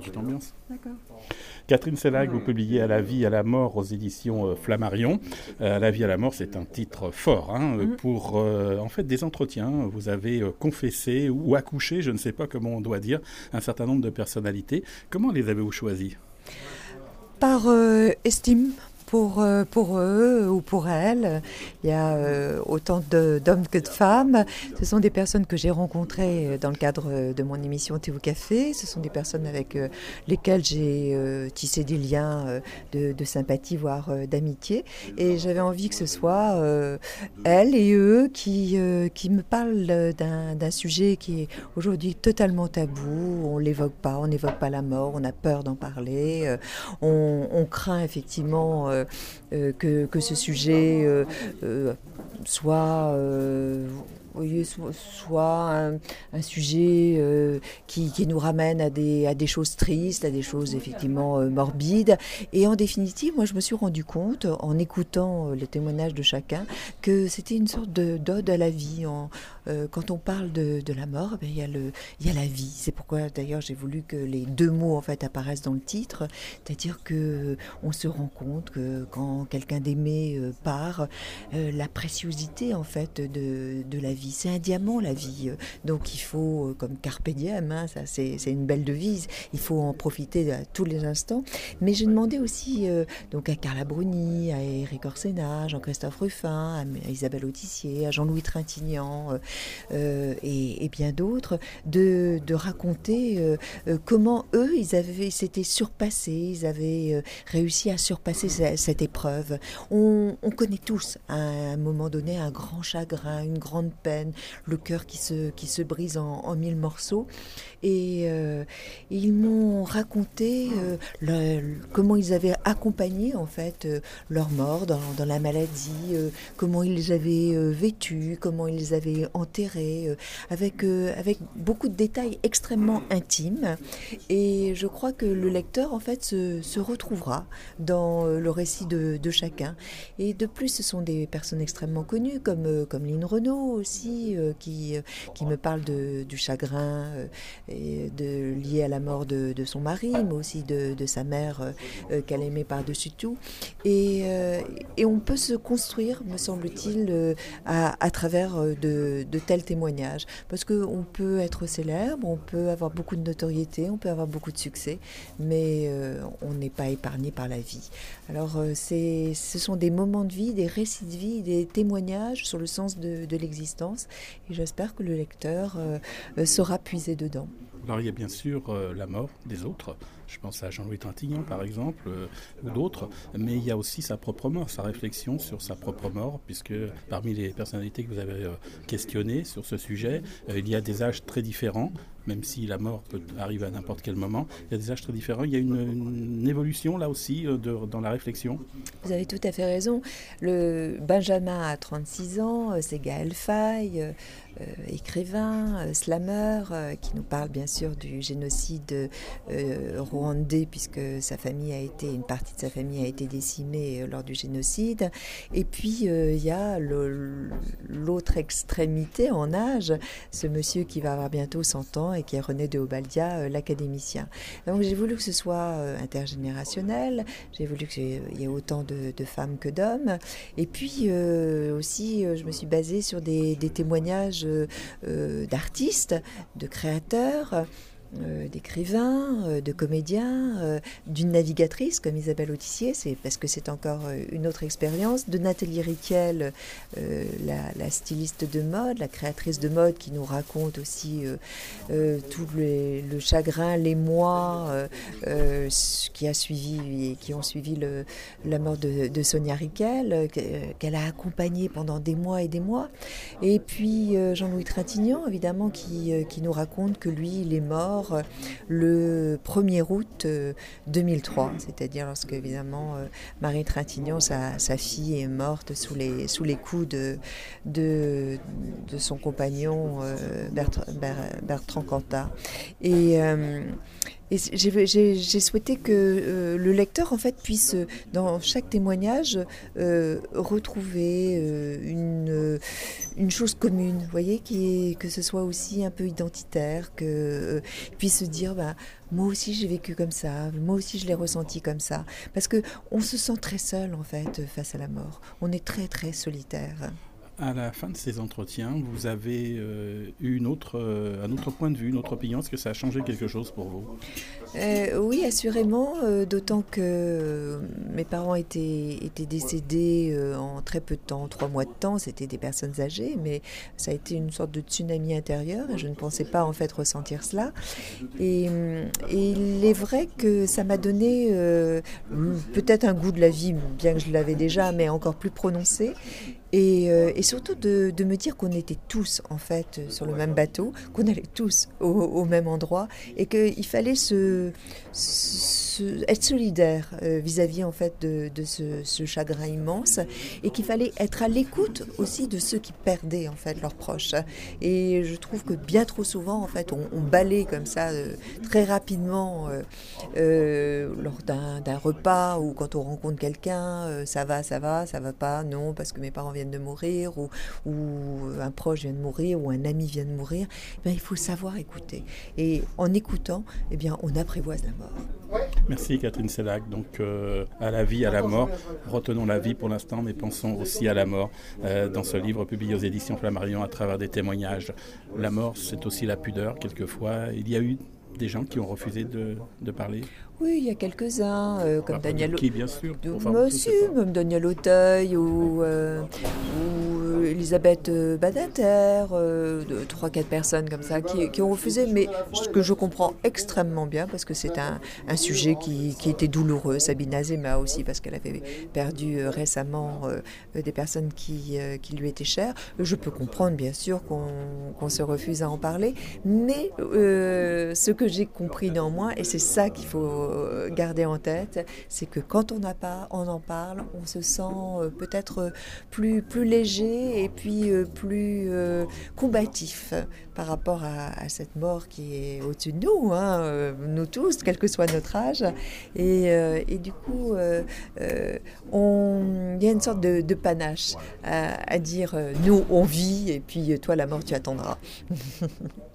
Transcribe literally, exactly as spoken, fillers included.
petite ambiance. D'accord. Catherine Selag, vous publiez À la vie, à la mort aux éditions euh, Flammarion. Euh, à la vie, à la mort, c'est un titre fort hein, mmh. pour euh, en fait des entretiens. Vous avez euh, confessé ou accouché, je ne sais pas comment on doit dire, un certain nombre de personnalités. Comment les avez-vous choisis ? Par euh, estime. Pour, euh, pour eux ou pour elles, il y a euh, autant de, d'hommes que de femmes. Ce sont des personnes que j'ai rencontrées dans le cadre de mon émission Thé ou Café. Ce sont des personnes avec euh, lesquelles j'ai euh, tissé des liens euh, de, de sympathie, voire euh, d'amitié. Et j'avais envie que ce soit euh, elles et eux qui, euh, qui me parlent d'un, d'un sujet qui est aujourd'hui totalement tabou. On ne l'évoque pas, on n'évoque pas la mort, on a peur d'en parler. Euh, on, on craint effectivement euh, Euh, que, que ce sujet euh, euh, soit, euh, oui, soit, soit un, un sujet euh, qui, qui nous ramène à des, à des choses tristes, à des choses effectivement euh, morbides. Et en définitive, moi je me suis rendu compte, en écoutant euh, les témoignages de chacun, que c'était une sorte de, d'ode à la vie. En, euh, quand on parle de, de la mort, ben, il y a le, il y a la vie. C'est pourquoi d'ailleurs j'ai voulu que les deux mots en fait apparaissent dans le titre, c'est-à-dire que on se rend compte que quand quelqu'un d'aimé euh, part, euh, la préciosité en fait de, de la vie. C'est un diamant la vie, donc il faut, euh, comme carpe diem, hein, ça c'est, c'est une belle devise, il faut en profiter à tous les instants. Mais j'ai demandé aussi euh, donc à Carla Bruni, à Éric Orsena, Jean-Christophe Ruffin, à Isabelle Autissier, à Jean-Louis Trintignant euh, euh, et, et bien d'autres, de, de raconter euh, euh, comment eux, ils avaient s'étaient surpassés, ils avaient euh, réussi à surpasser cette, cette épreuve. On, on connaît tous à un moment donné un grand chagrin, une grande peine, le cœur qui se, qui se brise en, en mille morceaux. Et euh, ils m'ont raconté euh, le, le, comment ils avaient accompagné en fait euh, leur mort dans, dans la maladie, euh, comment ils les avaient euh, vêtus, comment ils les avaient enterrés, euh, avec, euh, avec beaucoup de détails extrêmement intimes. Et je crois que le lecteur en fait se, se retrouvera dans euh, le récit de, de chacun. Et de plus, ce sont des personnes extrêmement connues comme, euh, comme Lynn Renaud aussi, euh, qui, euh, qui me parle de, du chagrin euh, et de, lié à la mort de, de son mari, mais aussi de, de sa mère euh, qu'elle aimait par-dessus tout. Et, euh, et on peut se construire, me semble-t-il, euh, à, à travers de, de tels témoignages. Parce qu'on peut être célèbre, on peut avoir beaucoup de notoriété, on peut avoir beaucoup de succès, mais euh, on n'est pas épargné par la vie. Alors, euh, c'est, ce sont des moments de vie, des récits de vie, des témoignages sur le sens de, de l'existence. Et j'espère que le lecteur euh, saura puiser dedans. Alors il y a bien sûr euh, la mort des autres, je pense à Jean-Louis Trintignant par exemple, euh, ou d'autres, mais il y a aussi sa propre mort, sa réflexion sur sa propre mort, puisque parmi les personnalités que vous avez euh, questionnées sur ce sujet, euh, il y a des âges très différents, même si la mort peut arriver à n'importe quel moment, il y a des âges très différents, il y a une, une évolution là aussi euh, de, dans la réflexion. Vous avez tout à fait raison. Le Benjamin a trente-six ans, c'est Gaël Faye, euh, euh, écrivain, euh, slammer, euh, qui nous parle bien sûr du génocide euh, rwandais, puisque sa famille a été, une partie de sa famille a été décimée euh, lors du génocide. Et puis il euh, y a le, l'autre extrémité en âge, ce monsieur qui va avoir bientôt cent ans et qui est René de Obaldia, euh, l'académicien. Donc j'ai voulu que ce soit euh, intergénérationnel, j'ai voulu qu'il y ait autant de, de femmes que d'hommes. Et puis euh, aussi, euh, je me suis basée sur des, des témoignages euh, d'artistes, de créateurs, Euh, d'écrivains, euh, de comédiens, euh, d'une navigatrice comme Isabelle Autissier, c'est parce que c'est encore euh, une autre expérience, de Nathalie Riquel, euh, la, la styliste de mode, la créatrice de mode qui nous raconte aussi euh, euh, tout les, le chagrin, les mois euh, euh, qui a suivi et qui ont suivi le, la mort de, de Sonia Riquel, euh, qu'elle a accompagnée pendant des mois et des mois. Et puis euh, Jean-Louis Trintignant, évidemment, qui, euh, qui nous raconte que lui, il est mort le premier août deux mille trois, c'est-à-dire lorsque évidemment Marie Trintignant, sa, sa fille, est morte sous les, sous les coups de, de, de son compagnon Bertrand, Bertrand Cantat. Et, euh, Et j'ai, j'ai, j'ai souhaité que euh, le lecteur en fait puisse, dans chaque témoignage, euh, retrouver euh, une, euh, une chose commune, vous voyez, qui est, que ce soit aussi un peu identitaire, que euh, puisse se dire, bah, moi aussi j'ai vécu comme ça, moi aussi je l'ai ressenti comme ça, parce que on se sent très seul en fait face à la mort. On est très très solitaire. À la fin de ces entretiens, vous avez euh, eu une autre, euh, un autre point de vue, une autre opinion. Est-ce que ça a changé quelque chose pour vous? Euh, oui, assurément, euh, d'autant que euh, mes parents étaient, étaient décédés euh, en très peu de temps, trois mois de temps. C'était des personnes âgées, mais ça a été une sorte de tsunami intérieur et je ne pensais pas en fait ressentir cela. Et, et il est vrai que ça m'a donné euh, peut-être un goût de la vie, bien que je l'avais déjà, mais encore plus prononcé. Et, euh, et surtout de, de me dire qu'on était tous en fait sur le même bateau, qu'on allait tous au, au même endroit et qu'il fallait se, se, être solidaire euh, vis-à-vis en fait de, de ce, ce chagrin immense et qu'il fallait être à l'écoute aussi de ceux qui perdaient en fait leurs proches. Et je trouve que bien trop souvent en fait on, on balaye comme ça euh, très rapidement euh, euh, lors d'un, d'un repas ou quand on rencontre quelqu'un, euh, ça va, ça va, ça va pas, non parce que mes parents viennent de mourir ou, ou un proche vient de mourir ou un ami vient de mourir, eh bien, il faut savoir écouter. Et en écoutant, eh bien, on apprivoise la mort. Merci Catherine Sellac. Donc euh, à la vie, à la mort. Retenons la vie pour l'instant, mais pensons aussi à la mort. Euh, dans ce livre publié aux éditions Flammarion à travers des témoignages, la mort, c'est aussi la pudeur quelquefois. Il y a eu des gens qui ont refusé de, de parler. Oui, il y a quelques-uns, euh, comme Bah, Daniel... Qui, bien sûr. Enfin, Monsieur, même Daniel Auteuil ou, euh, ou Elisabeth Badinter, euh, de, trois, quatre personnes comme ça qui, qui ont refusé, mais ce que je comprends extrêmement bien parce que c'est un, un sujet qui, qui était douloureux. Sabine Azéma aussi parce qu'elle avait perdu euh, récemment euh, des personnes qui, euh, qui lui étaient chères. Je peux comprendre bien sûr qu'on, qu'on se refuse à en parler, mais euh, ce que j'ai compris néanmoins, et c'est ça qu'il faut garder en tête, c'est que quand on, a pas, on en parle, on se sent peut-être plus, plus léger et puis plus euh, combatif par rapport à, à cette mort qui est au-dessus de nous, hein, nous tous, quel que soit notre âge. Et, euh, et du coup, euh, euh, on, il y a une sorte de, de panache à, à dire, nous, on vit et puis toi, la mort, tu attendras.